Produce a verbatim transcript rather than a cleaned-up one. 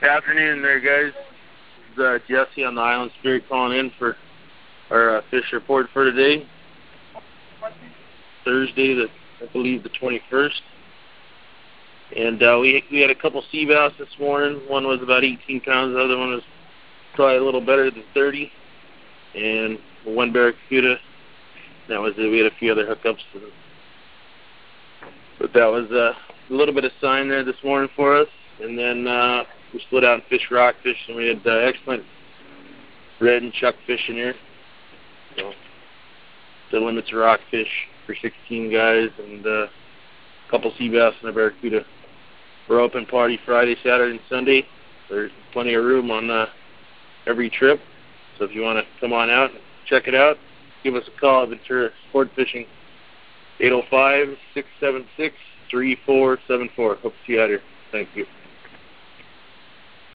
Afternoon there, guys. This is uh, Jesse on the Island Spirit calling in for our uh, fish report for today. Thursday, the, I believe the twenty-first. And uh, we we had a couple sea bass this morning. One was about eighteen pounds. The other one was probably a little better than thirty. And one barracuda. That was it. We had a few other hookups. But that was uh, a little bit of sign there this morning for us. And then uh, we split out and fished rockfish, and we had uh, excellent red and chuck fish in here. So, the limits of rockfish for sixteen guys, and uh, a couple sea bass and a barracuda. We're open party Friday, Saturday, and Sunday. There's plenty of room on uh, every trip. So if you want to come on out and check it out, give us a call at Ventura Sport Fishing, eight oh five, six seven six, three four seven four. Hope to see you out here. Thank you.